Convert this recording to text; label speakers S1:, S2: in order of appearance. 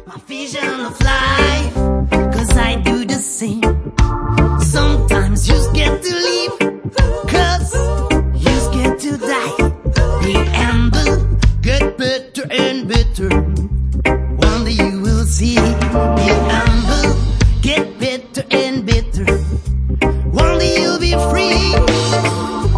S1: my vision of life, 'cause I do the same. Sometimes you get to leave, 'cause you get to die. The amber get better and better. One day you will see the amber get better and better. One day you'll be free.